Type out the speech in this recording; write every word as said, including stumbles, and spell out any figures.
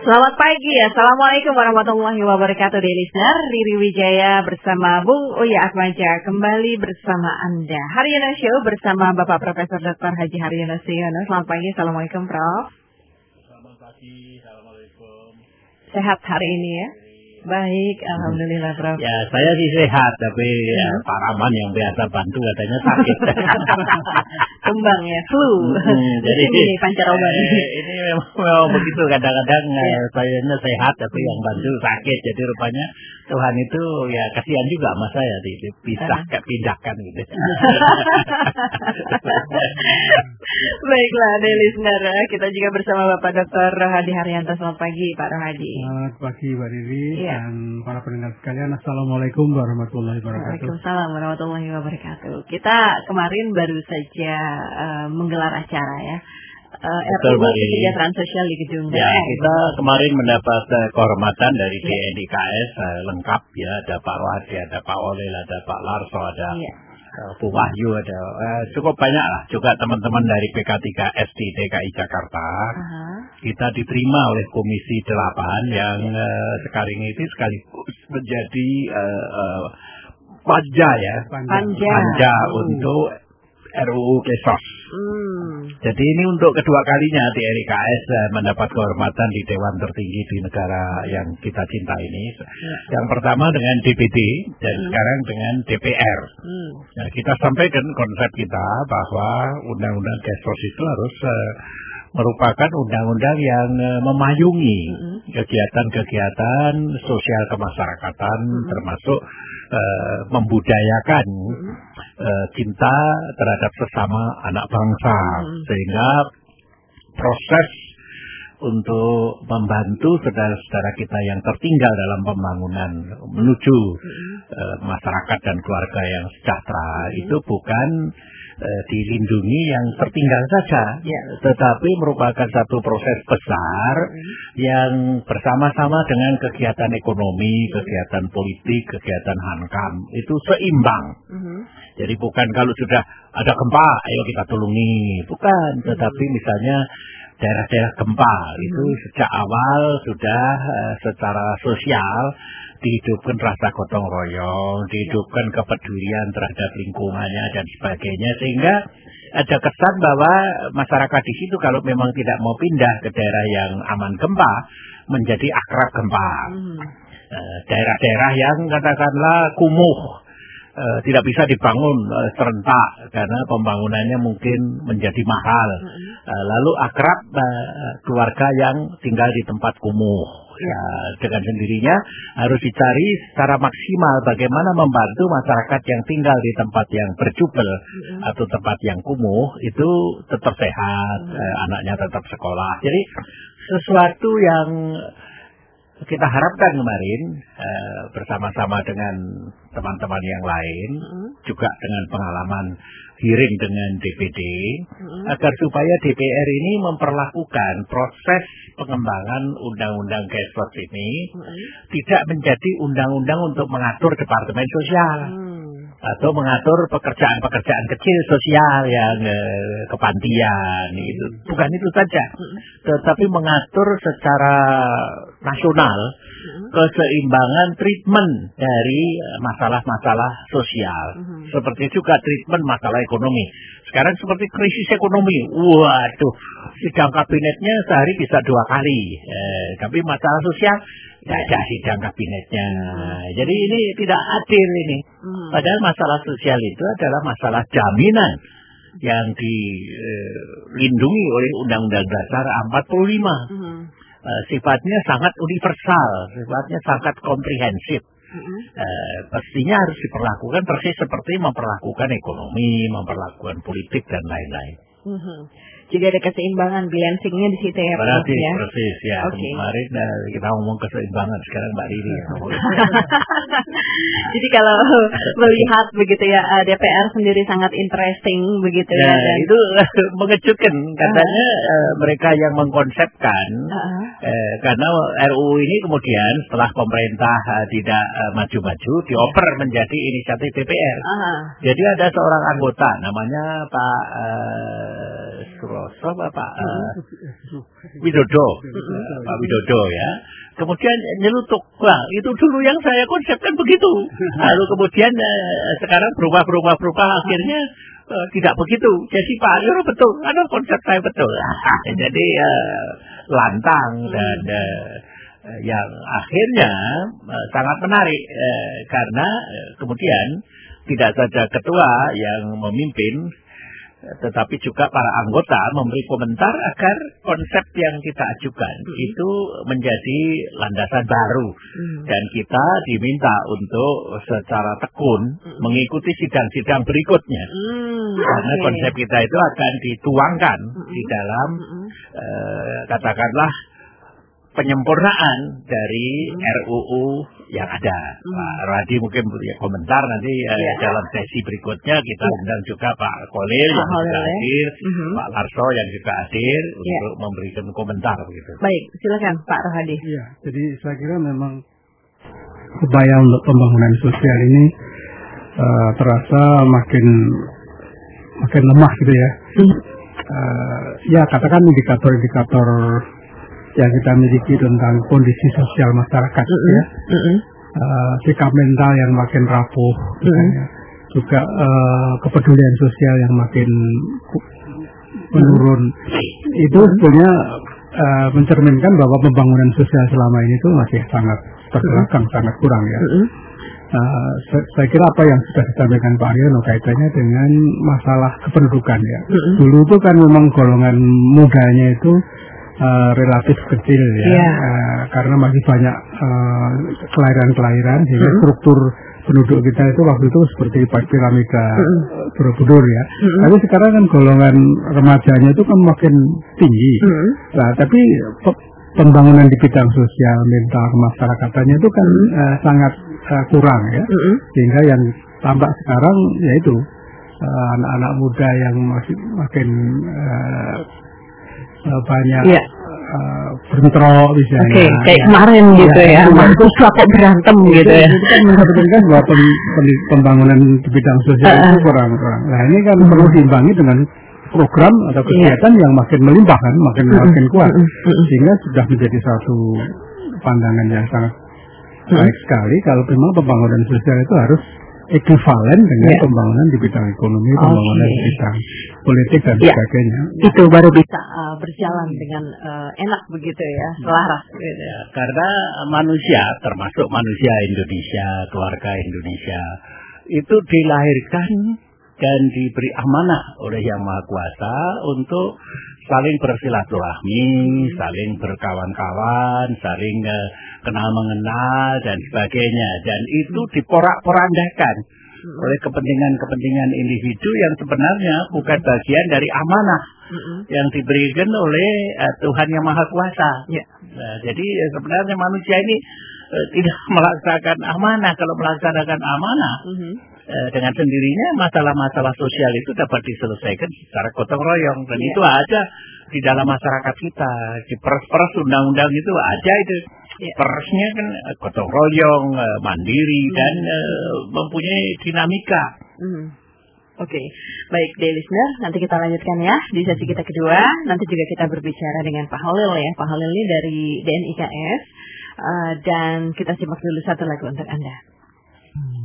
Selamat pagi, Assalamualaikum warahmatullahi wabarakatuh, dear listener. Riri Wijaya bersama Bung Uya Atmaja kembali bersama Anda. Haryono Show bersama Bapak Profesor Doktor Haji Haryono Siono. Selamat pagi, Assalamualaikum Prof. Selamat pagi, Assalamualaikum. Sehat hari ini ya? Baik, alhamdulillah Prof. Ya, saya sih sehat, tapi hmm. ya, Pak Rahman yang biasa bantu katanya sakit. Kembang ya, flu. Hmm, jadi ini pancaroba. Eh, ini memang, memang begitu, kadang-kadang ya. eh, sayanya sehat, tapi yang bantu sakit. Jadi rupanya Tuhan itu ya kasihan juga sama saya, dipisah, uh. pindahkan gitu. Baiklah, dear listener, kita juga bersama Bapak Doktor Rohadi Haryanto. Selamat pagi, Pak Rohadi. Selamat pagi, Mbak Riri. Ya. Dan para pendengar sekalian, Assalamualaikum warahmatullahi wabarakatuh. Waalaikumsalam warahmatullahi wabarakatuh. Kita kemarin baru saja uh, menggelar acara ya, uh, Betul, R U U Kesejahteraan Sosial di Gedung D P R. Ya, kita kemarin mendapat uh, kehormatan dari D N I K S uh, lengkap ya, ada Pak Rohadi, ada Pak Olel, ada Pak Larso, ada ya. uh, Bu Wahyu, ada uh, cukup banyak lah, juga teman-teman dari P K tiga S di D K I Jakarta. Uh-huh. Kita diterima oleh Komisi delapan yang ya. uh, sekarang ini sekaligus menjadi uh, uh, panja ya, panja, panja hmm. untuk R U U Kesos. Hmm. Jadi ini untuk kedua kalinya D N I K S uh, mendapat kehormatan di Dewan tertinggi di negara yang kita cinta ini. Ya. Yang pertama dengan D P D dan hmm. sekarang dengan D P R. Hmm. Nah, kita sampaikan konsep kita bahwa undang-undang Kesos itu harus uh, merupakan undang-undang yang uh, memayungi mm-hmm. kegiatan-kegiatan sosial kemasyarakatan, mm-hmm. termasuk uh, membudayakan mm-hmm. uh, cinta terhadap sesama anak bangsa, mm-hmm. sehingga proses untuk membantu saudara-saudara kita yang tertinggal dalam pembangunan menuju mm-hmm. uh, masyarakat dan keluarga yang sejahtera mm-hmm. itu bukan dilindungi yang tertinggal saja, ya. Tetapi merupakan satu proses besar hmm. yang bersama-sama dengan kegiatan ekonomi, kegiatan politik, kegiatan hankam itu seimbang. Hmm. Jadi bukan kalau sudah ada gempa, ayo kita tulungi, bukan. Tetapi hmm. misalnya daerah-daerah gempa hmm. itu sejak awal sudah uh, secara sosial dihidupkan rasa gotong royong, dihidupkan kepedulian terhadap lingkungannya dan sebagainya, sehingga ada kesan bahwa masyarakat di situ kalau memang tidak mau pindah ke daerah yang aman gempa menjadi akrab gempa. Hmm. Uh, daerah-daerah yang katakanlah kumuh, uh, tidak bisa dibangun uh, serentak karena pembangunannya mungkin menjadi mahal. Hmm. Uh, lalu akrab uh, keluarga yang tinggal di tempat kumuh. Ya, dengan sendirinya harus dicari secara maksimal bagaimana membantu masyarakat yang tinggal di tempat yang berjubel mm-hmm. atau tempat yang kumuh itu tetap sehat, mm-hmm. eh, anaknya tetap sekolah. Jadi sesuatu yang kita harapkan kemarin eh, bersama-sama dengan teman-teman yang lain, mm-hmm. juga dengan pengalaman hearing dengan D P D, mm-hmm. agar supaya D P R ini memperlakukan proses pengembangan undang-undang Kesos ini mm-hmm. tidak menjadi undang-undang untuk mengatur departemen sosial mm. atau mengatur pekerjaan-pekerjaan kecil sosial yang eh, kepantian itu, bukan itu saja, mm-hmm. tetapi mengatur secara nasional mm-hmm. keseimbangan treatment dari masalah-masalah sosial, mm-hmm. seperti juga treatment masalah ekonomi. Sekarang seperti krisis ekonomi, waduh, sidang kabinetnya sehari bisa dua kali, eh, tapi masalah sosial tidak ada sidang kabinetnya. Jadi ini tidak adil ini. Padahal masalah sosial itu adalah masalah jaminan yang dilindungi oleh Undang-Undang Dasar empat puluh lima. Uh, sifatnya sangat universal, sifatnya sangat komprehensif. Mm-hmm. Uh, pastinya harus diperlakukan persis seperti memperlakukan ekonomi, memperlakukan politik dan lain-lain. Mm-hmm. Jadi ada keseimbangan, balancingnya di situ ya, Pak. Persis, ya? persis ya. Okay. Kemarin uh, kita ngomong keseimbangan, sekarang Mbak Riri. Jadi kalau melihat begitu ya, D P R sendiri sangat interesting begitu ya. ya dan itu mengejutkan katanya uh-huh. uh, mereka yang mengkonsepkan uh-huh. uh, karena R U U ini kemudian setelah pemerintah uh, tidak uh, maju-maju dioper uh-huh. menjadi inisiatif D P R. Uh-huh. Jadi ada seorang anggota namanya Pak uh, Suroso Bapak uh, Widodo, uh, Pak Widodo ya. Kemudian nyelutuk, wah itu dulu yang saya konsepkan begitu. Lalu kemudian uh, sekarang berubah-berubah-berubah akhirnya uh, tidak begitu. Jadi Pak Aryono betul, ada konsep saya betul. Jadi uh, lantang dan uh, yang akhirnya uh, sangat menarik uh, karena uh, kemudian tidak saja ketua yang memimpin, tetapi juga para anggota memberi komentar agar konsep yang kita ajukan hmm. itu menjadi landasan baru. Hmm. Dan kita diminta untuk secara tekun hmm. mengikuti sidang-sidang berikutnya. Hmm. Karena okay. konsep kita itu akan dituangkan hmm. di dalam, hmm. uh, katakanlah, penyempurnaan dari hmm. R U U yang ada. Hmm. Pak Radi mungkin punya komentar nanti yeah. uh, dalam sesi berikutnya kita yeah. undang juga Pak Kolil yang juga hadir, hmm. Pak Larso yang juga hadir yeah. untuk memberikan komentar begitu. Baik, silakan Pak Rohadi. Iya, jadi saya kira memang upaya untuk pembangunan sosial ini uh, terasa makin makin lemah gitu ya. Hmm. Uh, ya katakan indikator-indikator yang kita miliki tentang kondisi sosial masyarakat, mm-hmm. ya, mm-hmm. Uh, sikap mental yang makin rapuh, mm-hmm. ya. juga uh, kepedulian sosial yang makin menurun, mm-hmm. itu sebetulnya uh, mencerminkan bahwa pembangunan sosial selama ini itu masih sangat terbelakang, mm-hmm. sangat kurang ya. Mm-hmm. Uh, saya, saya kira apa yang sudah disampaikan Pak Aryono kaitannya dengan masalah kependudukan ya. Mm-hmm. Dulu itu kan memang golongan mudanya itu Uh, relatif kecil ya, yeah. uh, karena masih banyak uh, kelahiran-kelahiran, sehingga mm-hmm. struktur penduduk kita itu waktu itu seperti piramida mm-hmm. Borobudur ya. Mm-hmm. Tapi sekarang kan golongan remajanya itu kan makin tinggi. Mm-hmm. Nah, tapi pe- pembangunan di bidang sosial, mental, kemasyarakatannya itu kan mm-hmm. uh, sangat uh, kurang ya, mm-hmm. sehingga yang tampak sekarang yaitu uh, anak-anak muda yang masih makin uh, banyak yeah. uh, bentrok misalnya. Oke, okay, kayak ya. Kemarin gitu ya, ya. mahasiswa kok berantem itu, gitu ya. Itu kan menunjukkan bahwa pem, pem, pembangunan di bidang sosial uh, itu kurang-kurang. Nah ini kan uh, perlu diimbangi dengan program atau kegiatan yeah. yang makin melimpah kan, makin uh, makin kuat, uh, uh, sehingga sudah menjadi satu pandangan yang sangat uh, baik sekali kalau memang pembangunan sosial itu harus ekivalen dengan yeah. pembangunan di bidang ekonomi, okay. pembangunan di bidang politik dan yeah. sebagainya. Itu baru bisa uh, berjalan dengan uh, enak begitu ya, selaras. Gitu. Ya, karena manusia, termasuk manusia Indonesia, keluarga Indonesia, itu dilahirkan dan diberi amanah oleh Yang Maha Kuasa untuk saling bersilaturahmi, saling berkawan-kawan, saling uh, kenal mengenal dan sebagainya, dan itu diporak-porandakan mm-hmm. oleh kepentingan-kepentingan individu yang sebenarnya bukan bagian dari amanah mm-hmm. yang diberikan oleh uh, Tuhan Yang Maha Kuasa. Yeah. Nah, jadi uh, sebenarnya manusia ini uh, tidak melaksanakan amanah. Kalau melaksanakan amanah mm-hmm. uh, dengan sendirinya masalah-masalah sosial itu dapat diselesaikan secara gotong royong, dan yeah. itu ada di dalam masyarakat kita. Di pers-pers undang-undang itu ada itu. Ya. Persnya kan gotong royong, mandiri, hmm. dan uh, mempunyai dinamika. Hmm. Oke, okay. Baik, dear listener, nanti kita lanjutkan ya di sesi kita kedua. Nanti juga kita berbicara dengan Pak Holil ya. Pak Holil ini dari D N I K S, uh, dan kita simak dulu satu lagu untuk Anda. Hmm.